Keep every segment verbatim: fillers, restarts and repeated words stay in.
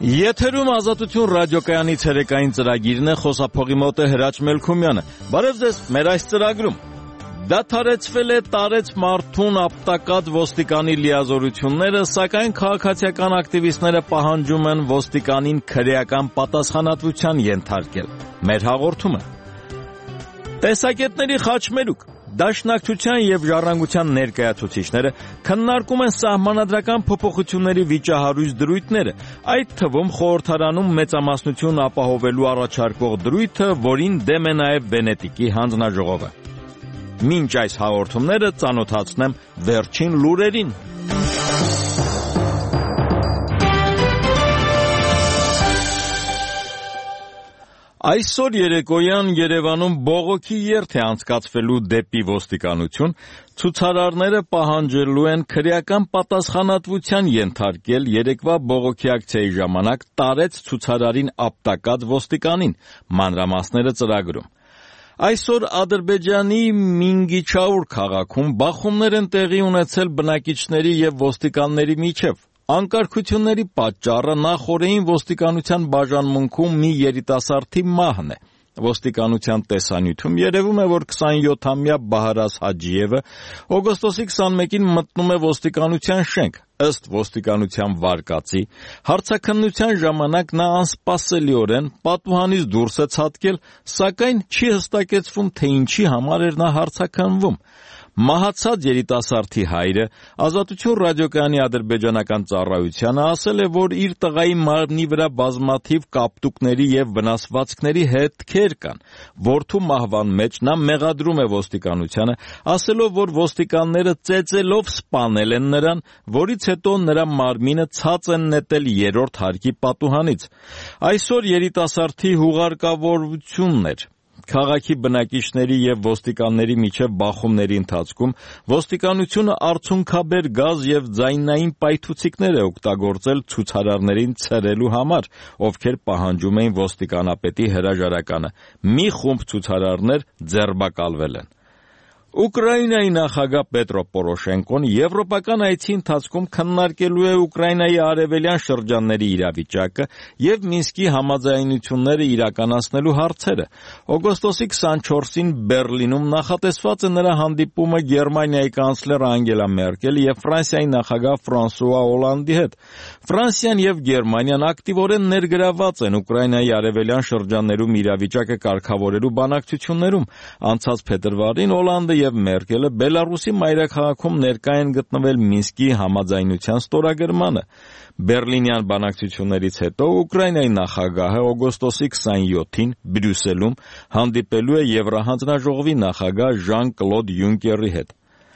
Եթերում Ազատություն ռադիոկայանի ցերեկային ծրագիրն է, խոսափողի մոտ է Հրաչ Մելքումյանը։ Բարև ձեզ, մեր այս ծրագրում դադարեցվել է տարեց մարդուն ապտակած ոստիկանի լիազորությունները, սակայն քաղաքացիական ակտիվիստները պահանջում են ոստիկանին քրեական պատասխանատվության ենթարկել։ Մեր հաղորդումը տեսակետների խաչմերուկ Դաշնակցության և ժառանգության ներկայացուցիչները քննարկում են սահմանադրական փոփոխությունների վիճահարույց դրույթները, այդ թվում խորհրդարանում մեծամասնություն ապահովելու առաջարկվող դրույթը, որին դեմ է նաև Վենետիկի հանձնաժողովը։ Մինչ այս հաղորդումները ծանոթացնեմ վերջին լուրերին։ Այսօր երեկոյան Երևանում բողոքի երթ է անցկացվելու դեպի ոստիկանություն, ցուցարարները պահանջելու են քրեական պատասխանատվության ենթարկել երեկվա բողոքի ակցիայի ժամանակ տարեց ցուցարարին ապտակած ոստիկանին, մանրամասները ծրագրում։ Այսօր Ադրբեջանի Մինգիչաուր քաղաքում բախումներ են տեղի ունեցել բնակիչների և ոստիկանների միջև։ Անկարգությունների պատճառը նախօրեին ոստիկանության բաժանմունքում մի երիտասարդի մահն է։ Ոստիկանության տեսանյութում երևում է, որ քսանյոթամյա Բահարազ Հաջիևը օգոստոսի քսանմեկին մտնում է ոստիկանության շենք։ Ըստ ոստիկանության վարկածի, հարցաքննության ժամանակ նա անսպասելիորեն պատուհանից դուրս է ցատկել, սակայն չի հստակեցվում, թե ինչի համար էր նա հարցաքննվում։ Մահացած երիտասարդի հայրը Ազատություն ռադիոկայանի ադրբեջանական ծառայությանը ասել է, որ իր տղայի մարմնի վրա բազմաթիվ կապտուկների և վնասվածքների հետքեր կան։ Որդու մահվան մեջ նա մեղադրում է ոստիկանությանը, ասելով, որ ոստիկանները ծեծելով սպանել են նրան, որից հետո նրա մարմինը ցած են նետել երրորդ հարկի պատուհանից։ Այսօր երիտասարդի հուղարկավորությունն էր։ Քաղաքի բնակիչների և ոստիկանների միջև բախումների ընթացքում ոստիկանությունը արցունքաբեր գազ և ձայնային պայթուցիկներ է օգտագործել ցուցարարներին ցրելու համար, ովքեր պահանջում էին ոստիկանապետի հրաժարականը։ Մի խումբ ցուցարարներ ձերբակալվել են։ Ուկրաինայի նախագահ Պետրո Պորոշենկոն եվրոպական այցի ընթացքում քննարկելու է Ուկրաինայի արևելյան շրջանների իրավիճակը և Մինսկի համաձայնությունները իրականացնելու հարցերը։ Օգոստոսի քսանչորսին Բեռլինում նախատեսված է նրա հանդիպումը Գերմանիայի կանցլեր Անգելա Մերկելի և Ֆրանսիայի նախագահ Ֆրանսուଆ Օլանդի հետ։ Ֆրանսիան և Գերմանիան ակտիվորեն ներգրաված են Ուկրաինայի արևելյան շրջաններում իրավիճակը կարգավորելու բանակցություններում։ Անցած փետրվարին Օլանդը և Մերկելը Բելարուսի մայրաքաղաքում ներկա են գտնվել Մինսկի համաձայնության ստորագրմանը։ Բեռլինյան բանակցություններից հետո Ուկրաինայի նախագահը օգոստոսի քսանյոթին Բրյուսելում հանդիպելու է Եվրահանձնաժողովի նախագահ Ժան-Կլոդ Յունկերի հետ։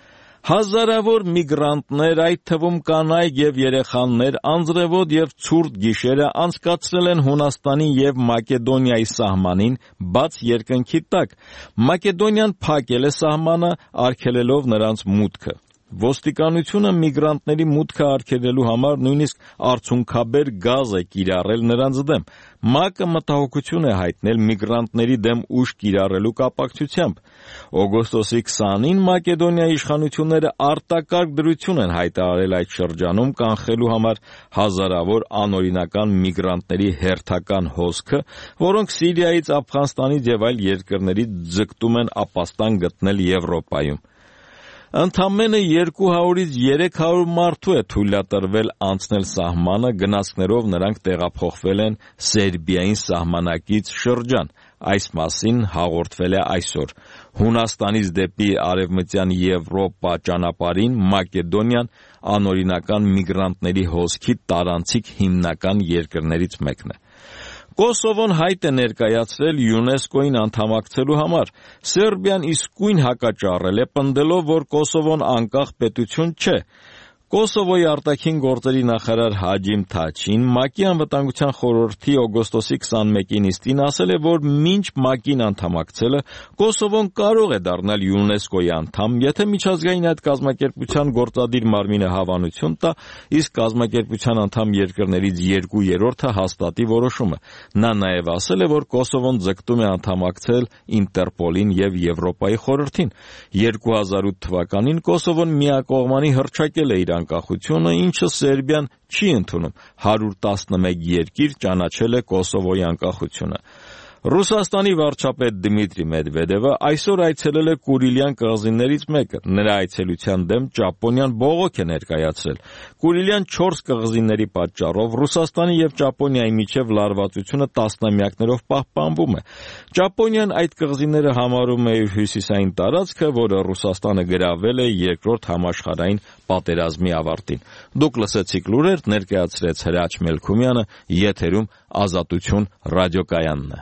Հազարավոր միգրանտներ, այդ թվում կանայք և երեխաներ, անձրևոտ և ցուրտ գիշերը անցկացրել են Հունաստանի և Մակեդոնիայի սահմանին բաց երկնքի տակ։ Մակեդոնիան փակել է սահմանը, արգելելով նրանց մուտքը։ Ոստիկանությունը միգրանտների մուտքը արգելելու համար նույնիսկ արցունքաբեր գազ է կիրառել նրանց դեմ։ ՄԱԿ-ը մտահոգություն է հայտնել միգրանտների դեմ ուժ կիրառելու կապակցությամբ։ Օգոստոսի քսանին Մակեդոնիայի իշխանությունները արտակարգ դրություն են հայտարարել այդ շրջանում կանխելու համար հազարավոր անօրինական միգրանտների հերթական հոսքը, որոնք Սիրիայից, Աֆղանստանից և այլ երկրներից ձգտում են ապաստան գտնել Եվրոպայում։ Ընդամենը երկու հարյուրից երեք հարյուր մարդու է թույլատրվել անցնել սահմանը, գնացքներով նրանք տեղափոխվել են Սերբիային սահմանակից շրջան։ Այս մասին հաղորդվել է այսօր։ Հունաստանից դեպի արևմտյան Եվրոպա ճանապարհին Մակեդոնիան անօրինական միգրանտների հոսքի տարանցիկ հիմնական երկրներից մեկն է։ Կոսովոն հայտ է ներկայացրել ՅՈՒՆԵՍԿՕ-ին անդամակցելու համար։ Սերբիան իսկույն հակաճառել է, պնդելով, որ Կոսովոն անկախ պետություն չէ։ Կոսովոյի արտաքին գործերի նախարար Հաջիմ Թաչին ՄԱԿ-ի անվտանգության խորհրդի օգոստոսի քսանմեկի նիստին ասել է, որ մինչ ՄԱԿ-ին անդամակցելը Կոսովոն կարող է դառնալ ՅՈՒՆԵՍԿՕ-ի անդամ, եթե միջազգային այդ կազմակերպության գործադիր մարմինը հավանություն տա, իսկ կազմակերպության անդամ երկրներից երկու երրորդը հաստատի որոշումը։ Նա նաև ասել է, որ Կոսովոն ձգտում է անդամակցել Ինտերպոլին և Եվրոպայի խորհրդին։ երկու հազար ութ թվականին Կոսովոն միակողմանի հռչակել է իր անկախությունը, ինչը Սերբիան չի ընդունում։ հարյուր տասնմեկ երկիր ճանաչել է Կոսովոյի անկախությունը։ Ռուսաստանի վարչապետ Դմիտրի Մեդվեդևը այսօր այցելել է Կուրիլյան կղզիներից մեկը։ Նրա այցելության դեմ Ճապոնիան բողոք է ներկայացրել։ Կուրիլյան չորս կղզիների պատճառով Ռուսաստանի և Ճապոնիայի միջև լարվածությունը տասնամյակներով պահպանվում է։ Ճապոնիան այդ կղզիները համարում է իր հյուսիսային տարածքը, որը Ռուսաստանը գրավել է Երկրորդ համաշխարհային պատերազմի ավարտին։ Դուք լսեցիք լուրեր, ներկայացրեց Հրաչ Մելքումյանը, եթերում Ազատություն ռադիոկայանն է։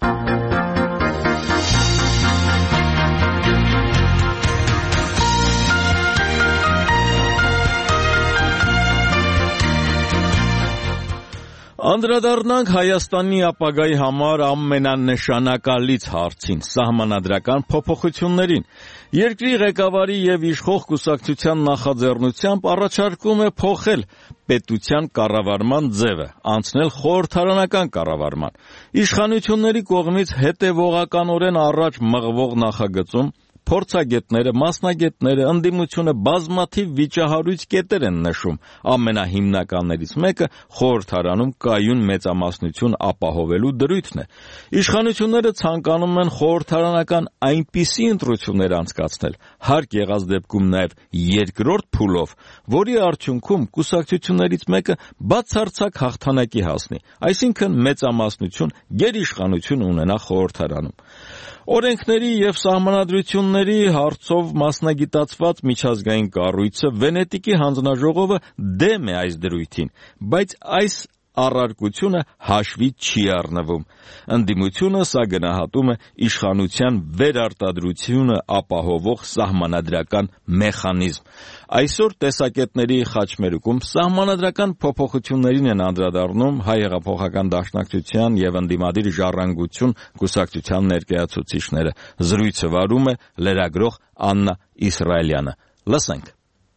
Անդրադառնանք Հայաստանի ապագայի համար ամենանշանակալից հարցին՝ սահմանադրական փոփոխություններին։ Երկրի ղեկավարի և իշխող կուսակցության նախաձեռնությամբ առաջարկում է փոխել պետության կառավարման ձևը, անցնել խորհրդարանական կառավարման։ Իշխանությունների կողմից հետևողականորեն առաջ մղվող նախագծում փորձագետները, մասնագետները, ընդդիմությունը բազմաթիվ վիճահարույց կետեր են նշում։ Ամենահիմնականներից մեկը խորհրդարանում կայուն մեծամասնություն ապահովելու դրույթն է։ Իշխանությունները ցանկանում են խորհրդարանական այնպիսի ընտրություններ անցկացնել, հարկ եղած դեպքում նաև երկրորդ փուլով, որի արդյունքում կուսակցություններից մեկը բացարձակ հաղթանակի հասնի, այսինքն մեծամասնություն, գերիշխանություն ունենա խորհրդարանում։ Օրենքների և սահմանադրությունների հարցով մասնագիտացված միջազգային կառույցը Վենետիկի հանձնաժողովը դեմ է այս դրույթին, բայց այս առարկությունը հաշվի չի առնվում։ Ընդդիմությունը սա գնահատում է իշխանության վերարտադրությունը ապահովող սահմանադրական մեխանիզմ։ Այսօր տեսակետների խաչմերուկում սահմանադրական փոփոխություններին են անդրադառնում Հայ հեղափոխական դաշնակցության և ընդդիմադիր ժառանգություն կուսակցության ներկայացուցիչները։ Զրույցը վարում է լրագրող Աննա Իսրայելյանը։ Լսենք։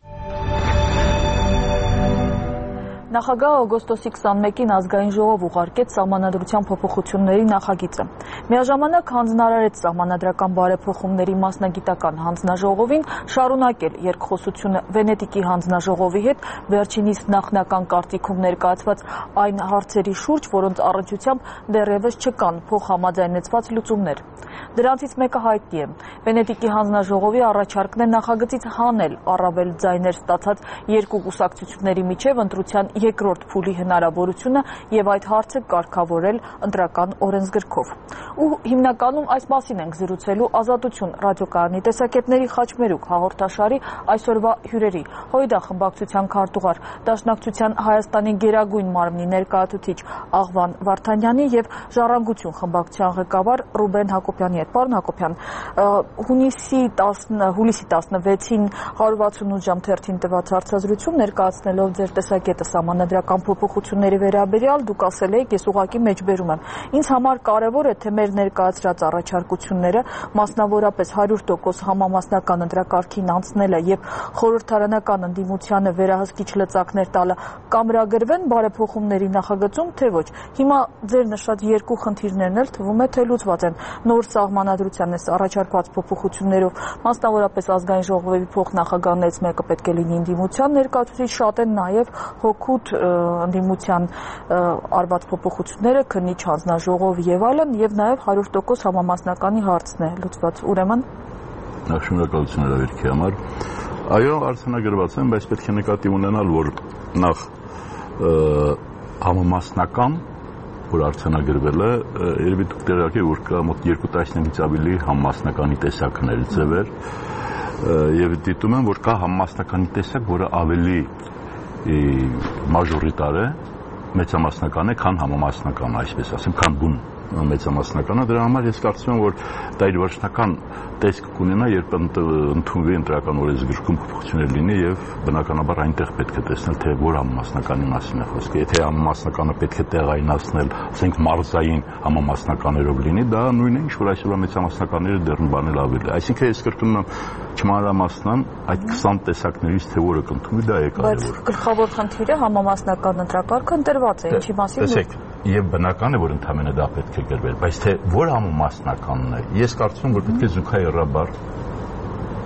Նախագահը օգոստոսի քսանմեկին ազգային ժողով ուղարկեց սահմանադրության փոփոխությունների նախագիծը։ Միաժամանակ հանձնարարեց սահմանադրական բարեփոխումների մասնագիտական հանձնաժողովին շարունակել երկխոսությունը Վենետիկի հանձնաժողովի հետ վերջինիս նախնական կարծիքում ներկայացված այն հարցերի շուրջ, որոնց առնչությամբ դեռևս չկան փոխհամաձայնեցված լուծումներ։ Դրանցից մեկը հայտնի է։ Վենետիկի հանձնաժողովի առաջարկն է նախագծից հանել առավել ձայներ ստացած երկու կուսակցությունների միջև ընտրության երկրորդ փուլի հնարավորությունը եւ այդ հարցը կարգավորել ընտրական օրենսգրքով։ Ու հիմնականում այս մասին ենք զրուցելու Ազատություն ռադիոկայանի տեսակետների խաչմերուկ հաղորդաշարի այսօրվա հյուրերի՝ Հույդա խմբակցության քարտուղար, Դաշնակցության Հայաստանի գերագույն մարմնի ներկայացուցիչ Աղվան Վարդանյանի եւ Ժառանգություն խմբակցության ղեկավար Ռուբեն Հակոբյանի հետ։ Պարոն Հակոբյան, հունիսի տասնվեցին հարյուր վաթսունութ ժամ թերթին տված հարցազրույցում ներկայացնելով ձեր տեսակետը սահմանադրական փոփոխությունների վերաբերյալ, դուք ասել եք, ես ուղղակի մեջբերում եմ։ Ինձ համար կարևոր է, թե մեր ներկայացրած առաջարկությունները, մասնավորապես հարյուր տոկոս համամասնական ընտրակարգին անցնելը եւ խորհրդարանական ընդդիմությանը վերահսկիչ լծակներ տալը կամրագրվեն բարեփոխումների նախագծում, թե ոչ։ Հիմա ձեր նշած երկու խնդիրներն էլ թվում է, թե լուծված են նոր սահմանադրության այս առաջարկված փոփոխություններով, մասնավորապես ազգային ժողովի փոխնախագահներից մեկը պետք է լինի ընդդիմության ներկայացուցիչ, շատ են նաեւ հոգուտ ընդդիմության արված փոփոխությունները, քննիչ հանձնաժողով եւ այլն, եւ նաեւ հարյուր տոկոս համամասնականի հարցն է լուծված։ Ուրեմն շնորհակալություն հրավերքի համար։ Այո, արձանագրված են, բայց պետք է նկատի ունենալ, որ նախ համամասնական, որ արձանագրվել է, երևի դուք տեղյակ եք, որ կա մոտ երկու տասնյակից ավելի համամասնականի տեսակներ, ձևեր, եւ դիտում եմ, որ կա համամասնականի տեսակ, որը ավելի մաժորիտար է, մեծամասնական է, քան համամասնական, այսպես ասեմ, քան բուն մեծամասնականը, դրա համար ես կարծում եմ, որ դա իր վերջնական տեսք կունենա, երբ ընդունվի ընտրական օրենսգրքում փոփոխություններ լինի եւ բնականաբար այնտեղ պետք է տեսնել, թե որ համամասնականի մասին է խոսքը։ Եթե համամասնականը պետք է տեղայնացնել, ասենք մարզային համամասնականներով լինի, դա նույնն է, ինչ որ այսօր մեծամասնականները դեռն բանել ավելի։ Այսինքն ես կրկնում եմ, չմանրամասնամ այդ քսան տեսակներից թե որը կընդունվի, դա է կարևոր։ Բայց գլխավոր խնդիրը համամասնական ընտրակարգը ընտրված է, ինչի մասին։ Եվ բնական է, որ ընդհանրապես դա պետք է գրվել, բայց թե որ համամասնականն է, ես կարծում եմ, որ պետք է զուգահեռաբար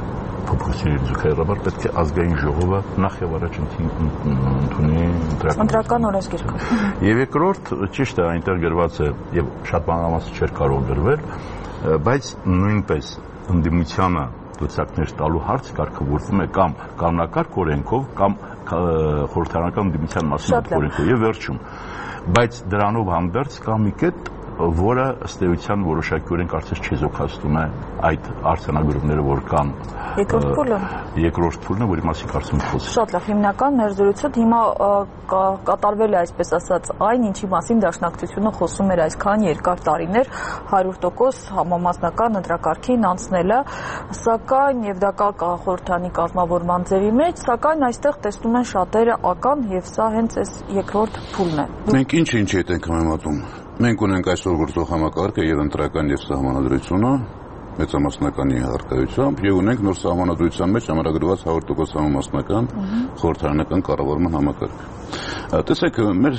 փոփոխությունների ձգերաբար պետք է ազգային ժողովը նախ եւ առաջ ընդունի ընտրական օրենսգիրքը։ Եվ երկրորդ, ճիշտ է, այնտեղ գրված է եւ շատ բանալամասը չէր կարող գրվել, բայց նույնպես ընդդիմությանը լծակներ տալու հարց կարգավորվում է կամ կանոնակարգ օրենքով կամ խորհրդարանական ընդդիմության մասին օրենքով եւ վերջում։ Բայց դրանով հանդերձ կա մի կետ, որը ըստ էության որոշակիորեն կարծես չեզոքացնում է այդ արձանագրումները, որ կան երկրորդ փուլը երկրորդ փուլն է, որի մասին կարծում եմ խոսել։ Շատ լավ, հիմնական մեր զրույցը հիմա կատարվել է, այսպես ասած, այն, ինչի մասին դաշնակցությունը խոսում էր այսքան երկար տարիներ, հարյուր տոկոս համամասնական ընտրակարգին անցնելը, սակայն եւ դա կա խորհրդանի կազմավորման ձևի մեջ, սակայն այստեղ տեսնում են շատերը ական եւ սա հենց այս երկրորդ փուլն է։ Մենք ինչ-ինչ հետ ենք համեմատում։ Մենք ունենք այսօր գործող համակարգը եւ ընտրական եւ սահմանադրությունը մեծամասնականի հարկայությամբ եւ ունենք նոր սահմանադրության մեջ ամրագրված հարյուր տոկոս համամասնական խորհրդարանական կառավարման համակարգ։ Տեսեք, մեր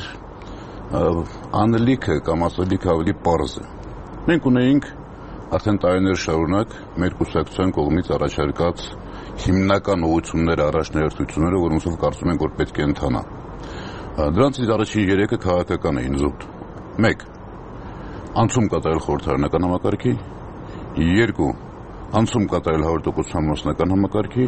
անելիքը կամ ասելիքը ավելի պարզ է։ Մենք ունեինք արդեն տարիներ շարունակ մեր կուսակցության կողմից առաջարկած հիմնական ուղղությունները, առաջնահերթությունները, որոնցով կարծում ենք, որ պետք է ընթանա։ Դրանցից առաջին երեքը քաղաքական էին զուտ։ Մեկ, անցում կատարել խորհրդարանական համակարգի, երկու, անցում կատարել հարյուր տոկոս համամասնական համակարգի,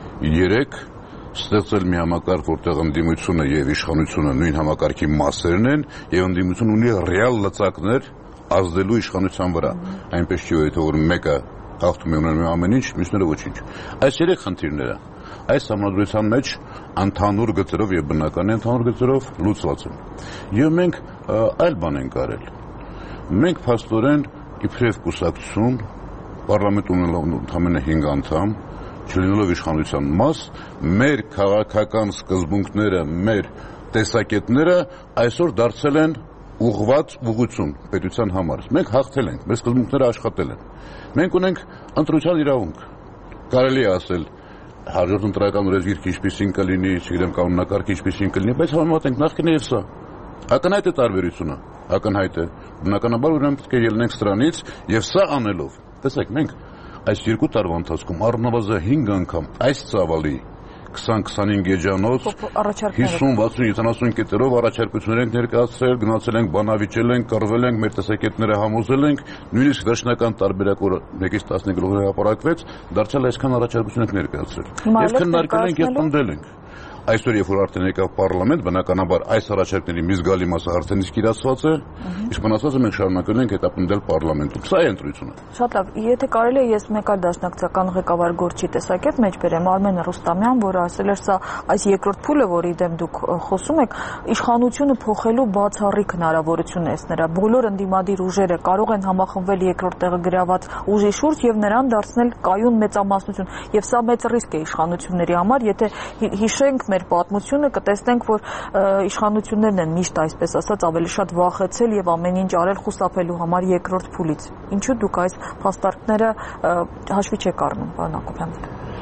երեք, ստեղծել մի համակարգ, որտեղ ընդդիմությունը եւ իշխանությունը նույն համակարգի մասերն են եւ ընդդիմությունը ունի ռեալ լծակներ ազդելու իշխանության վրա։ Այնպես չի, որ որ մեկը հաղթում է ունենում ամեն ինչ, մյուսները ոչինչ։ Այս երեք խնդիրները այս համանդրության մեջ ընդհանուր գծերով եւ բնական ընդհանուր գծերով լուծված են։ Եվ մենք այլ բան ենք արել։ Մենք փաստորեն իբրև կուսակցություն պարլամենտ ունենալով ընդամենը հինգ անդամ, չլինելով իշխանության մաս, մեր քաղաքական սկզբունքները, մեր տեսակետները այսօր դարձել են ուղղված ուղղություն պետության համար։ Մենք հաղթել ենք, մեր սկզբունքները աշխատել են։ Մենք ունենք ընտրության իրավունք։ Կարելի է ասել հաջորդ ընտրական օրենսգիրքը ինչպեսին կլինի, չգիտեմ, կանոնակարգը ինչպեսին կլինի, բայց համեմատենք նախկինը եւ սա։ Ակնհայտ է տարբերությունը, ակնհայտ է։ Բնականաբար ուրեմն պետք է ելնենք սրանից եւ սա անելով։ Տեսեք, մենք այս երկու տարվա ընթացքում առնվազն հինգ անգամ այս ծավալի քսան քսանհինգ էջանոց հիսուն վաթսուն յոթանասուն կետերով առաջարկություններ ենք ներկայացրել, գնացել ենք, բանավիճել ենք, կռվել ենք, մեր տեսակետները համոզել ենք, նույնիսկ դաշնական տարբերակ որ մեկից տասնհինգ գլուխ հրապարակվեց, դարձյալ այսքան առաջարկություն ենք ներկայացրել։ Եվ քննարկել ենք եւ պնդել ենք։ Այսօր երբ որ արդեն եկավ պարլամենտ, բնականաբար այս առաջարկների մի զգալի մասը արդեն իսկ իրացված է, իսկ մնացածը մենք շարունակել ենք հետապնդել պարլամենտում։ Սա է ընտրությունը։ Շատ լավ, եթե կարելի է ես մեկ այլ դաշնակցական ղեկավար գործի տեսակետ մեջ բերեմ, Արմեն Ռուստամյան, որը ասել էր սա այս երկրորդ փուլը, որի դեմ դուք խոսում եք, իշխանությունը փոխելու բացառիկ հնարավորություն է նրա։ Բոլոր ընդդիմադիր ուժերը կարող են համախմբվել երկրորդ տեղը գրաված ուժի շուրջ եւ նրան դարձնել կայուն մեծամասնություն։ Եվ սա մեծ ռիսկ է իշխանությունների համար, եթե հիշենք մեր պատմությունը, կտեսնենք, որ իշխանություններն են միշտ, այսպես ասած, ավելի շատ վախեցել եւ ամեն ինչ արել խուսափելու համար երկրորդ փուլից։ Ինչու դուք այս փաստարկները հաշվի չեք առնում, պարոն Հակոբյան։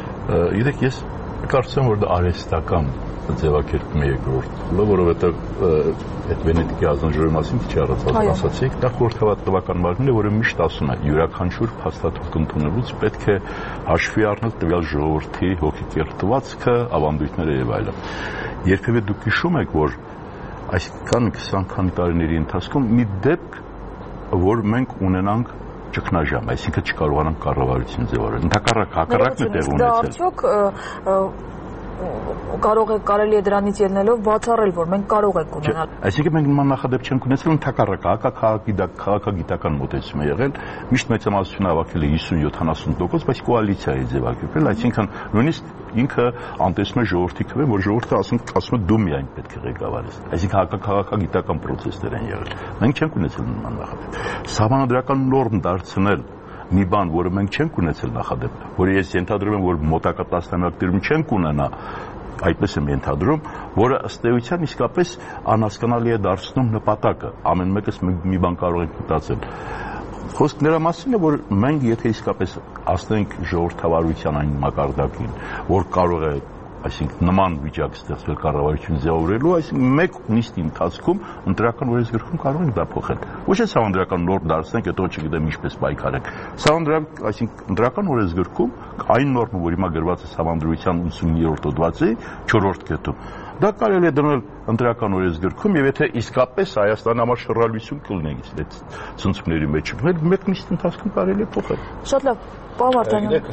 Գիտեք, ես կարծում եմ, որ դա արհեստական ձևակերպում է երկրորդ փուլը, որովհետեւ այդ Վենետիկի ազնժողովի մասին քիչ առաջ ասացիք, դա խորհրդավար տվական մարմին է, որը միշտ ասում է, յուրաքանչյուր փաստաթուղթ ընդունելուց պետք է հաշվի առնել տվյալ ժողովրդի հոգեկերտվածքը, ավանդույթները եւ այլն։ Երբևէ դուք հիշում եք, որ այսքան քսան քանի տարիների ընթացքում մի դեպք, որ մենք ունենանք ճգնաժամ, այսինքն չկարողանանք կառավարություն ձևավորել։ Ընդհակառակ հակառակն է տեղ ունեցել։ Կարող է կարելի է դրանից ելնելով բացառել, որ մենք կարող ենք ունենալ։ Այսինքն մենք նման նախադեպ չենք ունեցել, ընդհակառակը քաղաքագիտական մոտեցում է եղել, միշտ մեծամասնությունը հավաքել է հիսուն յոթանասուն տոկոս, բայց կոալիցիա է ձևակերպել, այսինքն նույնիսկ ինքը անտեսում է ժողովրդի քվեն, որ ժողովուրդը ասում է դու միայն պետք է ղեկավարես։ Այսինքն քաղաքագիտական պրոցեսներ են եղել։ Մենք չենք ունեցել նման նախադեպ։ Սահմանադրական նորմ դարձնել մի բան, որը մենք չենք ունեցել նախադեպ, որը ես ենթադրում եմ, որ մոտակա տասնամյակներում չենք ունենա, այդպես եմ ենթադրում, որը ըստ էության իսկապես անհասկանալի է դարձնում նպատակը, ամեն մեկս մի բան կարող ենք մտածել։ Խոսք նրա մասին է, որ մենք եթե իսկապես ասենք ժողովրդավարության այն մակարդակին, որ կարող է, այսինքն նման վիճակ ստեղծվել կառավարություն ձևավորելու, այսինքն մեկ նիստի ընթացքում ընտրական օրենսգրքում կարող ենք դա փոխել։ Ոչ է սահմանադրական նորմ դարձնենք, հետո չգիտեմ ինչպես պայքարենք։ Սահմանադրական, այսինքն դրական օրենսգրքում այն նորմը, որ հիմա գրված է Սահմանադրության ութսուններորդ հոդվածի չորրորդ կետում, դա կարելի է դնել ընտրական օրենսգրքում եւ եթե իսկապես Հայաստանի համար շռայլություն կլինի այդ ցնցումների մեջ, մեկ նիստ ընթացքում կարելի է փոխել։ Շատ լավ, պարոն Վարդանյան։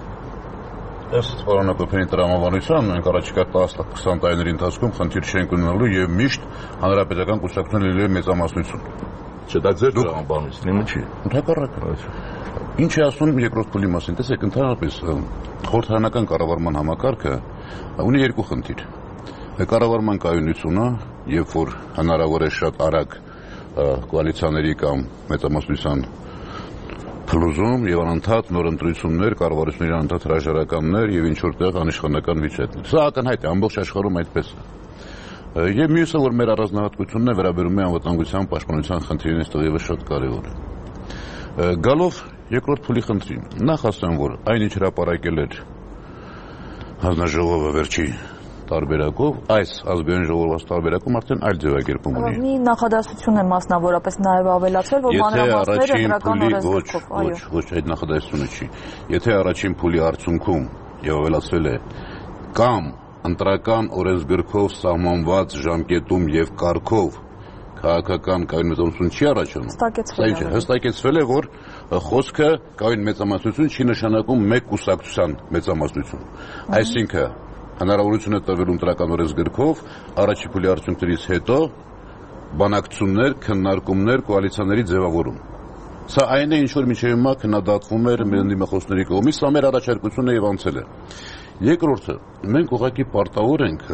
Ըստ պարոնակոփերի տրամաբանության մենք առաջիկա տասը-քսան տարիների ընթացքում խնդիր չենք ունենալու եւ միշտ հանրապետական կուսակցությունը լինելու է մեծամասնություն։ Չէ, դա ձեր տրամաբանությունն է, չի։ Ընդհակառակը։ Ինչ է ասում երկրորդ փուլի մասին։ Տեսեք, ընդհանրապես խորհրդարանական կառավարման համակարգը ունի երկու խնդիր։ Կառավարման կայունությունը, երբ որ հնարավոր է շատ արագ կոալիցիաների կամ մեծամասնության փլուզում եւ անընդհատ նոր ընտրություններ, կառավարությունների անընդհատ հրաժարականներ եւ ինչ որտեղ անիշխանական վիճակներ։ Սա ակնհայտ է ամբողջ աշխարհում այդպես է։ Եվ մյուսը, որ մեր առանձնահատկությունն է, վերաբերում է անվտանգության պաշտպանության խնդիրին, այստեղ եւս շատ կարեւոր է։ Գալով երկրորդ փուլի խնդրին, նախ ասեմ, որ այն ինչ հրապարակել էր հանձնաժողովը վերջի տարբերակով, այս ազգային ժողովրդի տարբերակում արդեն այլ ձևակերպում ունի։ Մի նախադասություն է մասնավորապես նաև ավելացել, որ մանրամասները դրական օրենսգրքով, այո։ Ոչ, այդ նախադասությունը չի։ Եթե առաջին փուլի արդյունքում եւ ավելացվել է կամ ընտրական օրենսգրքով սահմանված ժամկետում եւ կարգով քաղաքական կայուն մեծամասնություն չի առաջանում, հստակեցվել է, որ խոսքը կայուն մեծամասնություն չի նշանակում մեկ կուսակցության մեծամասնություն։ Այսինքն հնարավորություն է տրվել ընտրական օրենսգրքով առաջի փուլի արդյունքներից հետո բանակցություններ, քննարկումներ, կոալիցիաների ձևավորում։ Սա այն է, ինչ որ մինչև հիմա քննադատվում էր մեր դիմախոսների կողմից, սա մեր առաջարկությունն է եւ անցել է։ Երկրորդը, մենք ուղղակի պարտավոր ենք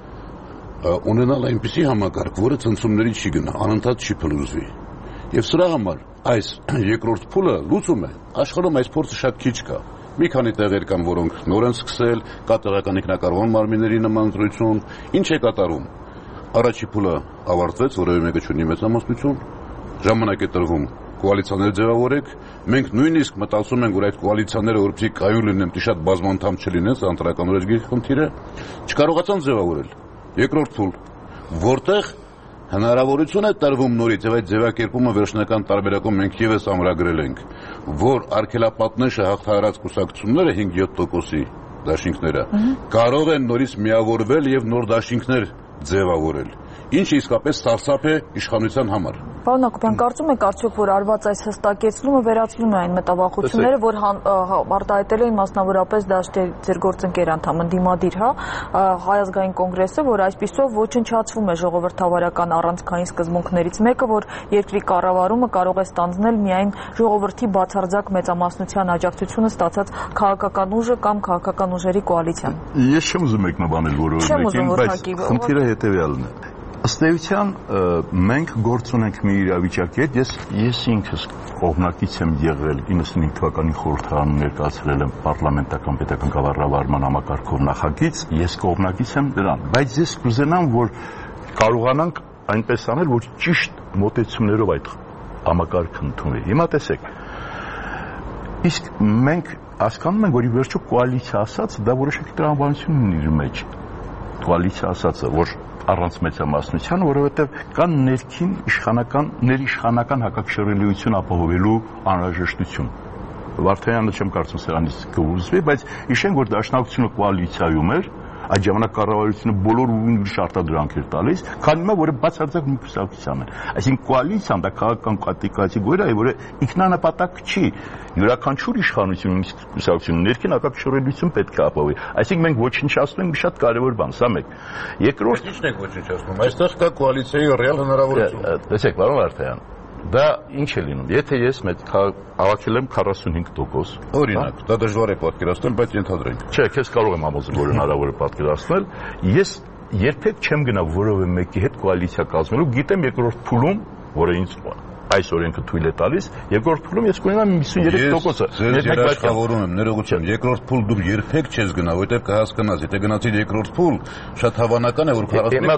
ունենալ այնպիսի համակարգ, որը ցնցումների չի գնա, անընդհատ չի փլուզվի։ Եվ սրա համար այս երկրորդ փուլը լուծում է։ Աշխարհում այս փորձը շատ քիչ կա։ Մի քանի տեղեր կան, որոնք նոր են սկսել, կա տեղական ինքնակառավարման մարմինների նման ընտրություն։ Ինչ է կատարում։ Առաջի փուլը ավարտվեց, որևէ մեկը չունի մեծամասնություն, ժամանակ է տրվում կոալիցիաներ ձևավորեք, մենք նույնիսկ մտածում ենք, որ այդ կոալիցիաները որպեսզի կայուն լինեն, պետք է շատ բազմանդամ չլինեն, սա ընտրական օրենսգիր խնդիր է, չկարողացան ձևավորել։ Երկրորդ փուլ, որտեղ հնարավորություն է տրվում նորից եւ այդ ձևակերպումը վերջնական տարբերակում մենք եւս ամրագրել ենք, որ արգելապատնեշը հաղթահարած կուսակցությունները հինգ-յոթ տոկոսի դաշինքները կարող են նորից միավորվել եւ նոր դաշինքներ ձևավորել, ինչը իսկապես սարսափ է իշխանության համար։ Պարոն Հակոբյան, կարծում եք արդյոք, որ արված այս հստակեցումը վերացնում է այն մտավախությունները, որ արտահայտել էին մասնավորապես դաշտի ձեր գործընկեր անդամ ընդդիմադիր, հա, Հայ ազգային կոնգրեսը, որ այսպիսով ոչնչացվում է ժողովրդավարական առանցքային սկզբունքներից մեկը, որ երկրի կառավարումը կարող է ստանձնել միայն ժողովրդի բացարձակ մեծամասնության աջակցությունը ստացած քաղաքական ուժը կամ քաղաքական ուժերի կոալիցիան։ Ես չեմ ուզում մեկնաբանել որևէ մեկին, բայց խնդիրը հետևյալն է։ Ըստ էության մենք գործ ունենք մի իրավիճակի հետ, ես ես ինքս կողմնակից եմ եղել իննսունհինգ թվականի խորհրդարանում ներկայացրել եմ պարլամենտական պետական կառավարման համակարգով նախագիծ, ես կողմնակից եմ դրան, բայց ես կուզենամ, որ կարողանանք այնպես անել, որ ճիշտ մոտեցումներով այդ համակարգը ընդունվի։ Հիմա տեսեք, իսկ մենք հասկանում ենք, որ ի վերջո կոալիցիա ասած, դա որոշակի տրամաբանություն ունի իր մեջ, կոալիցիա ասածը, որ առանց մեծամասնության, որովհետև կան ներքին իշխանական, ներիշխանական հակակշռելիություն ապահովելու անհրաժեշտություն։ Վարդանյանը չեմ կարծում սրանից կհուզվի, բայց հիշենք, որ դաշնակցությունը կոալիցիայում էր, այդ ժամանակ կառավարությունը բոլոր ուրիշ արտադրանք էր տալիս, քանի հիմա որը բացարձակ մի կուսակցության է։ Այսինքն կոալիցիան դա քաղաքական կատեգորիա է, որը ինքնանպատակ չի։ Յուրաքանչյուր իշխանություն, կուսակցություն ներքին հակակշռելիություն պետք է ապահովի։ Այսինքն մենք ոչնչացնում ենք մի շատ կարևոր բան, սա մեկ։ Երկրորդ, ի՞նչն եք ոչնչացնում։ Այստեղ կա կոալիցիայի ռեալ հնարավորություն։ Տեսեք, պարոն Վարդանյան, դա ինչ է լինում։ Եթե ես մեծ հավաքել եմ քառասունհինգ տոկոս, օրինակ, դա դժվար է պատկերացնել, բայց ենթադրենք։ Չէ, քեզ կարող եմ համոզել, որ հնարավոր է պատկերացնել։ Ես երբեք չեմ գնա որևէ մեկի հետ կոալիցիա կազմելու, գիտեմ երկրորդ փուլում, որը ինձ այս օրենքը թույլ է տալիս, երկրորդ փուլում ես կունենամ հիսունյոթ տոկոսը։ Ես երաշխավորում եմ, ներողություն, երկրորդ փուլ դու երբեք չես գնա, որտեղ կհասկանաս, եթե գնացիր երկրորդ փուլ, շատ հավանական է, որ քառասունհինգ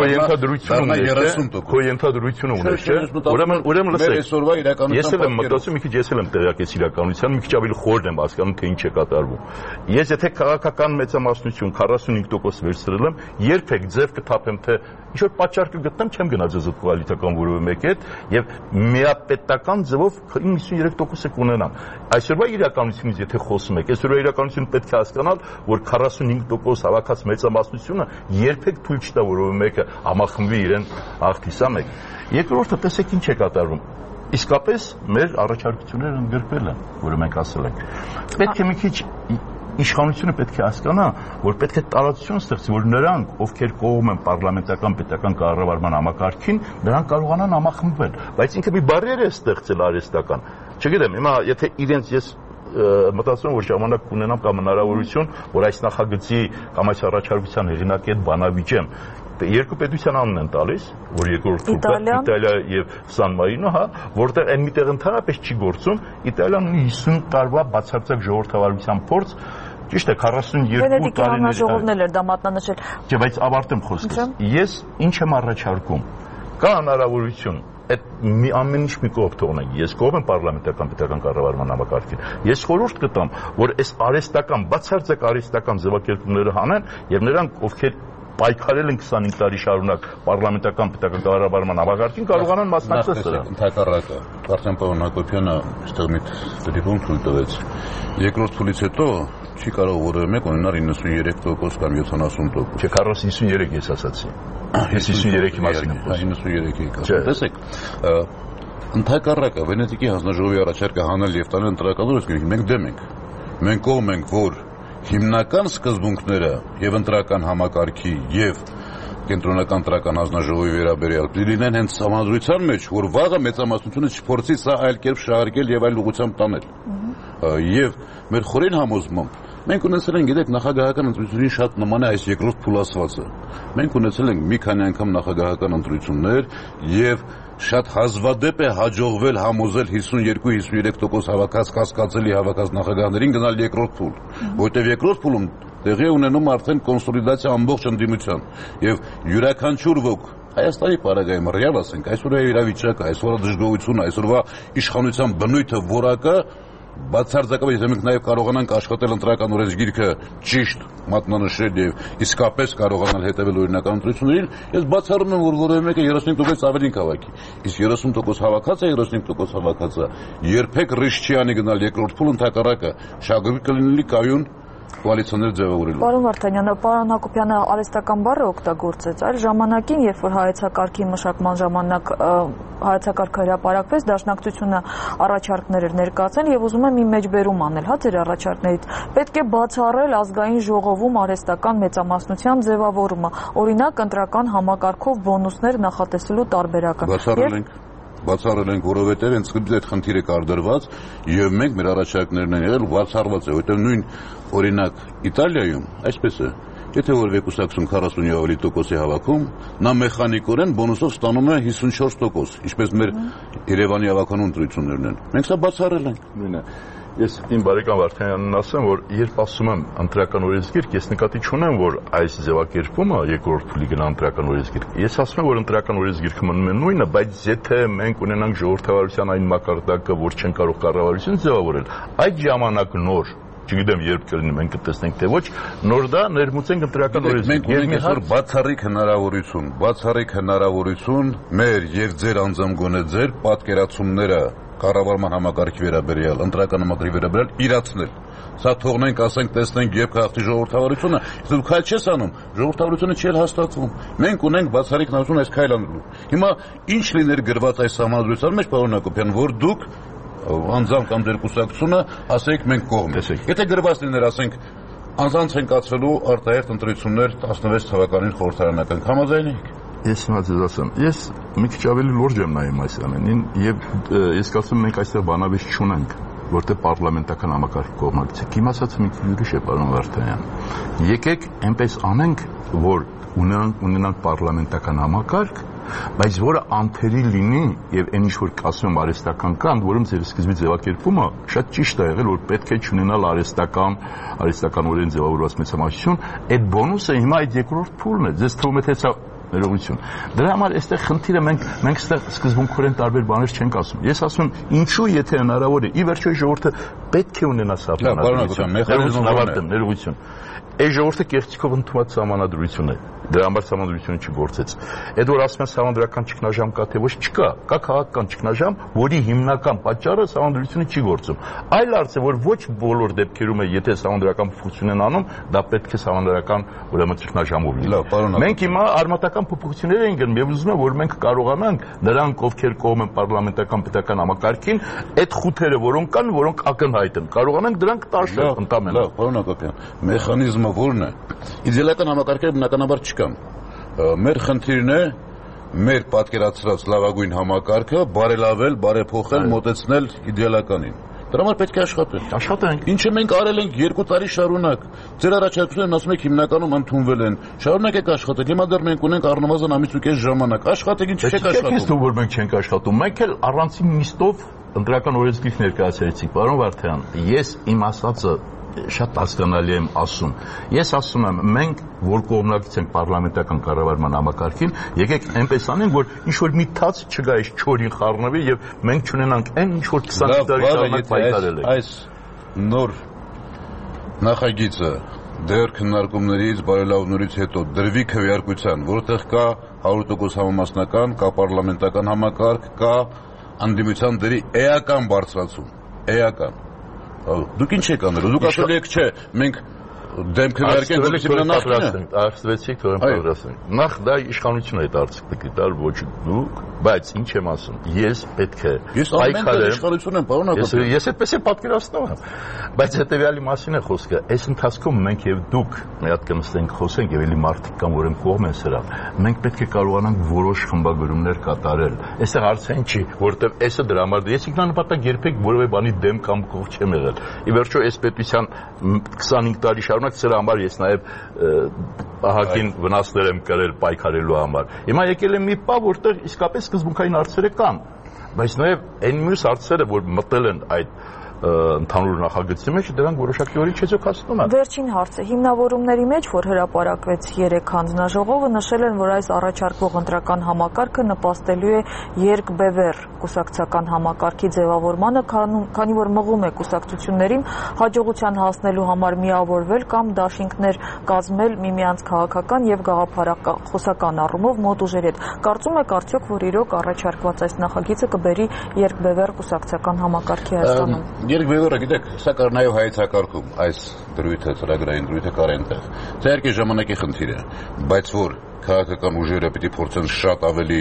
տոկոսը քո ենթադրությունը ունես, չէ՞։ Ուրեմն, ուրեմն լսեք, այսօրվա իրականության ես էլ եմ մտածում, մի քիչ ես էլ եմ տեղյակից իրականության, մի քիչ ավելի խորն եմ հասկանում, թե ինչ է կատարվում։ Ես եթե քաղաքական մեծամասնություն քառասունհինգ տոկոս վերցրել եմ, երբեք ձև կթափեմ, թե ինչ որ պատճառ կգտնեմ, չեմ գնա ձեզ այդ կոալիցիական որևէ մեկի հետ, եւ միապետական ձևով իննսուններեք տոկոս կունենան։ Այսօրվա իրականությունից եթե խոսում եք, այսօրվա իրականությունը պետք է հասկանալ, որ քառասունհինգ տոկոս հավաքած մեծամասնությունը երբեք թույլ չտա, որ մեկը համախմբվի իրեն աղթիսա մեկ։ Երկրորդը տեսեք ինչ է կատարվում։ Իսկապես մեր առաջարկությունները ընդգրկվել են, որը մենք ասել ենք։ Պետք է մի քիչ իշխանությունը պետք է հասկանա, որ պետք է տարածություն ստեղծի, որ նրանք, ովքեր կողմ են պարլամենտական պետական կառավարման համակարգին, նրանք կարողանան համախմբվել, բայց ինքը մի բարիեր է ստեղծել արհեստական։ Չգիտեմ, հիմա եթե իրենց ես մտածում եմ, որ ժամանակ կունենամ կամ հնարավորություն, որ այս նախագծի կամ այս առաջարկության հեղինակի հետ բանավիճեմ, երկու պետության անուն են տալիս, որ երկրորդ փուլը Իտալիա եւ Սան Մարինո, հա, որտեղ այն միտեղ ընդհանրապես չի գործում, Իտալիան ունի հիսուն տարվա բացարձակ ժողովրդավարության փորձ, ճիշտ է, քառասունյոթ տարիներ ժողովներ էր դա մատնանշել։ Չէ, բայց ավարտեմ խոսքս։ Ես ինչ եմ առաջարկում։ Կա հնարավորություն այդ մի ամեն ինչ մի կողմ թողնենք։ Ես կողմ եմ պարլամենտական պետական կառավարման համակարգին։ Ես խորհուրդ կտամ, որ այս արհեստական, բացարձակ արհեստական ձևակերպումները հանեն եւ նրանք, ովքեր պայքարել են քսանհինգ տարի շարունակ պարլամենտական պետական կառավարման համակարգին, կարողանան մասնակցել սրան։ Ընդհակառակը, Արտեմ պարոն Հակոբյանը այստեղ մի դեպքում թույլ տվեց։ Երկրորդ փուլից հետո չի կարող որևէ մեկ ունենալ իննսուններեք տոկոս կամ յոթանասուն տոկոս։ Չէ, քառասուն հիսուններեք ես ասացի։ Ես հիսուներեքի մասին եմ խոսում։ հիսուներեքի ասում։ Տեսեք, ընդհակառակը Վենետիկի հանձնաժողովի առաջարկը հանել եւ տանել ընտրական օրենսգիրք, մենք դեմ ենք։ Մենք կողմ ենք, որ հիմնական սկզբունքները եւ ընտրական համակարգի եւ կենտրոնական ընտրական հանձնաժողովի վերաբերյալ լինեն հենց համադրության մեջ, որ վաղը մեծամասնությունը չփորձի սա այլ կերպ շահարկել եւ այլ ուղղությամբ տանել։ Եվ մեր խորին համոզմամբ մենք ունեցել ենք, գիտեք, նախագահական ընտրությունների շատ նման է այս երկրորդ փուլասվածը։ Մենք ունեցել ենք մի քանի անգամ նախագահական ընտրություններ եւ շատ հազվադեպ է հաջողվել համոզել հիսունյոթ հիսուներեք տոկոս հավաքած կասկածելի հավաքած նախագահներին գնալ երկրորդ փուլ, որտեղ երկրորդ փուլում տեղի է ունենում արդեն կոնսոլիդացիա ամբողջ ընդդիմության եւ յուրաքանչյուր ոք Հայաստանի պարագայում ռեալ ասենք, այսօր է իրավիճակը, այսօր է դժգոհությունը, այսօրվա իշխանության բնույթը որակը բացարձակապես եթե մենք նաև կարողանանք աշխատել ընտրական օրենսգիրքը ճիշտ մատնանշել եւ իսկապես կարողանալ հետևել օրինական ընտրություններին, ես բացառում եմ, որ որևէ մեկը երեսունհինգ տոկոս ավելին կհավաքի։ Իսկ երեսուն տոկոս հավաքածը, երեսունհինգ տոկոս հավաքածը երբեք ռիսկ չի անի գնալ երկրորդ փուլ, ընդհակառակը շահագրգիռ կլինի կայուն կոալիցիաներ ձևավորելու։ Պարոն Վարդանյանը, պարոն Հակոբյանը արհեստական բառը օգտագործեց, այլ ժամանակին, երբ որ հայեցակարգի մշակման ժամանակ հայեցակարգը հրապարակվեց, Դաշնակցությունը առաջարկներ էր ներկայացել եւ ուզում եմ մի մեջբերում անել, հա, ձեր առաջարկներից։ Պետք է բացառել ազգային ժողովում արհեստական մեծամասնության ձևավորումը, օրինակ ընտրական համակարգով բոնուսներ նախատեսելու տարբերակը։ Բացառել ենք բացառել ենք, որովհետև հենց այդ խնդիրը կար դրված եւ մենք մեր առաջարկներն են եղել բացառված է, որովհետև նույն օրինակ Իտալիայում այսպես է, եթե որևէ կուսակցություն քառասունի ավելի տոկոսի հավաքում, նա մեխանիկորեն բոնուսով ստանում է հիսունչորս տոկոս, ինչպես մեր Երևանի հավաքանու ընտրություններն են։ Մենք սա բացառել ենք։ Նույնն է։ Ես իմ բարեկամ Վարդանյանին ասեմ, որ երբ ասում եմ ընտրական օրենսգիրք, ես նկատի չունեմ, որ այս ձևակերպումը երկրորդ փուլի գնա ընտրական օրենսգիրք։ Ես ասում եմ, որ ընտրական օրենսգիրքը մնում է նույնը, բայց եթե մենք ունենանք ժողովրդավարության այն մակարդակը, որ չեն կարող կառավարություն ձևավորել, այդ ժամանակ նոր չգիտեմ երբ կլինի, մենք կտեսնենք թե ոչ, նոր դա ներմուծենք ընտրական օրենսգիրք։ Մենք ունենք այսօր բացառիկ հնարավորություն, բացառիկ հնարավորություն մեր եւ ձեր անձամ գոնե ձեր պատկերացումները կառավարման համակարգի վերաբերյալ, ընտրական համակարգի վերաբերյալ իրացնել։ Սա թողնենք, ասենք, տեսնենք երբ կհաղթի ժողովրդավարությունը, դու քայլ չես անում, ժողովրդավարությունը չի հաստատվում։ Մենք ունենք բացառիկ հնարավորություն այս քայլ անելու։ Հիմա ինչ լիներ գրված այս համադրության մեջ, պարոն Հակոբյան, որ դուք անձամբ կամ ձեր կուսակցությունը ասեք մենք կողմ ենք։ Եթե գրված լիներ, ասենք, անձանց են կացվելու արտահերթ ընտրություններ տասնվեց թվականին խորհրդարանական, համաձայն եք։ Ես հիմա ձեզ ասեմ, ես մի քիչ ավելի լուրջ եմ նայում այս ամենին եւ ես կարծում եմ մենք այստեղ բանավեճ չունենք, որտեղ պարլամենտական համակարգ կողմնակցի։ Իմ ասածը մի քիչ ուրիշ է, պարոն Վարդանյան։ Եկեք այնպես անենք, որ ունենանք ունենանք պարլամենտական համակարգ, բայց որը անթերի լինի եւ այն ինչ որ ասում արհեստական կան, որում ձեր սկզբի ձևակերպումը շատ ճիշտ է եղել, որ պետք է չունենալ արհեստական արհեստական օրեն ձևավորված մեծամասնություն, այդ բոնուսը հիմա այդ երկրորդ փուլն է, ձեզ թվում է թե սա ներողություն։ Դրա համար այստեղ խնդիրը մենք մենք այստեղ սկզբունքորեն տարբեր բաներ չենք ասում։ Ես ասում եմ, ինչու եթե հնարավոր է, ի վերջո ժողովուրդը պետք է ունենա սահմանադրություն։ Ներողություն, ներողություն։ Այս ժողովուրդը կեղծիքով ընդունված սահմանադրություն է։ Դրա համար սահմանադրությունը չգործեց։ Այդ որ ասում են սահմանադրական ճգնաժամ կա, թե ոչ չկա, կա քաղաքական ճգնաժամ, որի հիմնական պատճառը սահմանադրությունը չի գործում։ Այլ հարց է, որ ոչ բոլոր դեպքերում է, եթե սահմանադրական փոփոխություն են անում, դա պետք է սահմանադրական ուրեմն ճգնաժամով լինի։ Մենք հիմա արմատական փոփոխություններ ենք գնում եւ ուզում եմ, որ մենք կարողանանք նրանք, ովքեր կողմ են պարլամենտական պետական համակարգին, այդ խութերը, որոնք կան, որոնք ակնհայտ են, կարողանանք դրանք տաշել ընդամենը։ Լավ, պարոն Հակոբյան, մեխանիզմը որն է։ Իդեալական համակարգերը բնականաբար չկան։ Մեր խնդիրն է մեր պատկերացրած լավագույն համակարգը բարելավել, բարեփոխել, մոտեցնել իդեալականին։ Դրա համար պետք է աշխատենք։ Աշխատենք։ Ինչը մենք արել ենք երկու տարի շարունակ։ Ձեր առաջարկություններն ասում եք հիմնականում ընդունվել են։ Շարունակեք աշխատել։ Հիմա դեռ մենք ունենք առնվազն ամիս ու կես ժամանակ։ Աշխատեք, ինչ չեք աշխատում։ Որ մենք չենք աշխատում, մենք էլ առանցին նիստով ընտրական օրենսգիր ներկայացրեցինք, պարոն Վարդյան։ Ես իմ ասածը շատ հասկանալի եմ ասում։ Ես ասում եմ, մենք որ կողմնակից ենք պարլամենտական կառավարման համակարգին, եկեք այնպես անենք, որ ինչ որ մի թաց չգա այս չորին խառնվի եւ մենք չունենանք այն ինչ որ քսան տարի շարունակ պայքարել ենք։ Այս նոր նախագիծը դեռ քննարկումներից, բարելավումներից հետո դրվի քվեարկության, որտեղ կա հարյուր տոկոս համամասնական, կա պարլամենտական համակարգ, կա անդիմության դերի էական բարձրացում, էական։ Դուք ինչ եք անելու, դուք ասել եք չէ, մենք դեմ քվեարկենք, որպեսզի մնանք արստվեցիք, թող եմ պատրաստենք։ Նախ դա իշխանությունը այդ արդյունքը կտար, ոչ դուք, բայց ինչ եմ ասում, ես պետք է պայքարեմ։ Իշխանություն եմ, պարոն Հակոբյան։ Ես այդպես եմ պատկերացնում եմ, բայց հետեւյալի մասին է խոսքը։ Այս ընթացքում մենք եւ դուք մի հատ կնստենք խոսենք եւ էլի մարդիկ կան, որ են կողմ են սրան։ Մենք պետք է կարողանանք որոշ խմբագրումներ կատարել։ Այստեղ հարցը ինչ չի, որովհետեւ այսը դրա համար ես ինքնանպատակ երբեք որևէ բանի դեմ կամ կողմ չեմ եղել։ Ի վերջո այս պետության քսանհինգ տարի շարունակ սրա համար ես նաեւ ահագին վնասներ եմ կրել պայքարելու համար։ Հիմա եկել է մի պա, որտեղ իսկապես սկզբունքային հարցերը կան, բայց նաեւ այն մյուս հարցերը, որ մտել են այդ ընդհանուր նախագծի մեջ, դրանք որոշակիորեն չեզոքացնում են։ Վերջին հարցը հիմնավորումների մեջ, որ հրապարակվեց երեք հանձնաժողովը, նշել են, որ այս առաջարկվող ընտրական համակարգը նպաստելու է երկբևեռ կուսակցական համակարգի ձևավորմանը, քանի որ մղում է կուսակցություններին հաջողության հասնելու համար միավորվել կամ դաշինքներ կազմել միմյանց քաղաքական եւ գաղափարախոսական առումով մոտ ուժերի հետ։ Կարծում եք արդյոք, որ իրոք առաջարկված այս նախագիծը կբերի երկբևեռ կուսակցական համակարգի Հայաստանում։ Երկբևեռը, գիտեք, սա կար նաև հայեցակարգում, այս դրույթը, ծրագրային դրույթը կար այնտեղ։ Դա իհարկե ժամանակի խնդիր է, բայց որ քաղաքական ուժերը պիտի փորձեն շատ ավելի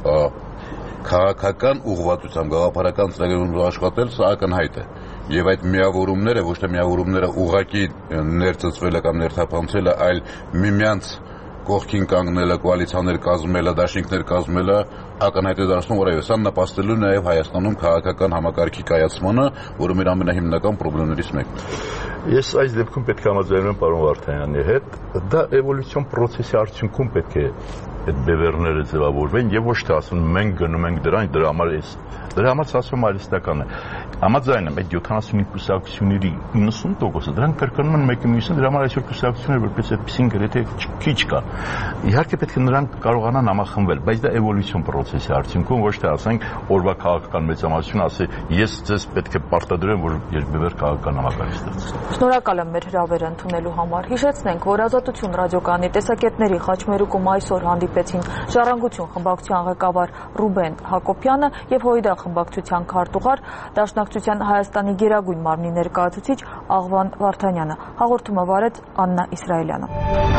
քաղաքական ուղղվածությամբ, գաղափարական ծրագրերով աշխատել, սա ակնհայտ է։ Եվ այդ միավորումները, ոչ թե միավորումները ուղղակի ներծծվելը կամ ներթափանցելը, այլ միմյանց կողքին կանգնելը, կոալիցիաներ կազմելը, դաշինքներ կազմելը ակնհայտ է դարձնում, որ այո, սա նպաստելու նաև Հայաստանում քաղաքական համակարգի կայացմանը, որը մեր ամենահիմնական խնդիրներից մեկն է։ Ես այս դեպքում պետք է համաձայնեմ եմ պարոն Վարդանյանի հետ, դա էվոլյուցիոն process-ի արդյունքում պետք է այդ բևեռները ձևավորվեն եւ ոչ թե ասում մենք գնում ենք դրան, դրա համար էս դրա համար ասում արհեստական է։ Համաձայն եմ, այդ յոթանասունհինգ կուսակցությունների իննսուն տոկոսը դրանք կրկնում են մեկը մյուսին, դրա համար այսօր կուսակցությունները որպես այդպեսին գրեթե քիչ կան։ Իհարկե պետք է նրանք կարողանան համախմբվել, բայց դա էվոլյուցիոն process-ի արդյունքում, ոչ թե ասենք օրվա քաղաքական մեծամասնությունը ասի ես ձեզ պետք է պարտադրեմ, որ երկբևեռ քաղաքական համակարգ ստեղծեք։ Շնորհակալ եմ մեր հրավերը ընդունելու համար։ Հիշեցնենք, որ Ազատություն ռադիոկայանի տեսակետների խաչմերուկում այսօր հանդիպեցին Ժառանգություն խմբակցության ղեկավար Ռուբեն Հակոբյանը եւ Հույդա խմբակցության քարտուղար, Դաշնակցության Հայաստանի Գերագույն մարմնի ներկայացուցիչ Աղվան Վարդանյանը։ Հաղորդումը վարեց Աննա Իսրայելյանը։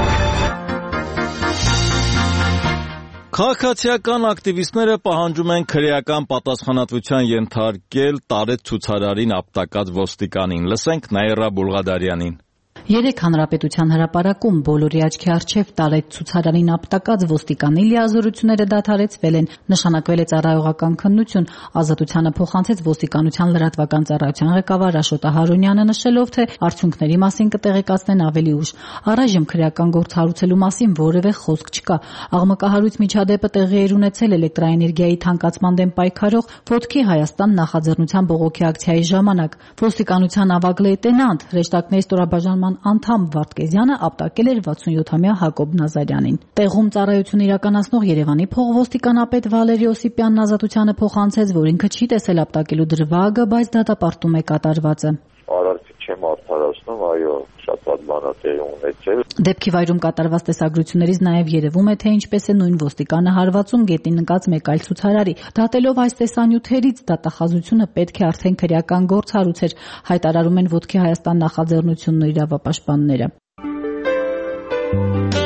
Քաղաքացիական ակտիվիստները պահանջում են քրեական պատասխանատվության ենթարկել Տարետ ցուցարարին ապտակած ոստիկանին։ Լսենք Նաիրա Բուլղադարյանին։ Երեք հանրապետության հրապարակում բոլորի աչքի առջև Տարետ ցուցարարին ապտակած ոստիկանի լիազորությունները դադարեցվել են, նշանակվել է ծառայողական քննություն, Ազատությանը փոխանցեց ոստիկանության լրատվական ծառայության ղեկավար Աշոտ Ահարոնյանը, նշելով, թե արդյունքների մասին կտեղեկացնեն ավելի ուշ։ Առայժմ քրեական գործ հարուցելու մասին որևէ խոսք չկա։ Աղմկահարույց միջադեպը տեղի էր ունեցել էլեկտրաէներգիայի թանկացման դեմ պայքարող «Ոտքի Հայաստան» նախաձեռնության բողոքի ակցիայի ժամանակ։ Ոստիկանության ավագ լեյտենանտ, հրեշտակների ստորաբաժանման անդամ Վարդգեզյանը ապտակել էր վաթսունյոթամյա Հակոբ Նազարյանին։ Տեղում ծառայություն իրականացնող Երևանի փոխոստիկանապետ Վալերի Օսիպյանն Ազատությանը փոխանցեց, որ ինքը չի տեսել ապտակելու դրվագը, բայց դատապարտում է կատարվածը։ Արարքի չեմ արդարացնում, այո, շատ պատմանատեի ունեցել։ Դեպքի վայրում կատարված տեսագրություններից նաև երևում է, թե ինչպես է նույն ոստիկանը հարվածում գետի նկած մեկ այլ ցուցարարի։ Դատելով այս տեսանյութերից, դատախազությունը պետք է արդեն քրեական գործ հարուցեր, հայտարարում են Ոտքի Հայաստան նախաձեռնությունն ու իրավապաշտպանները։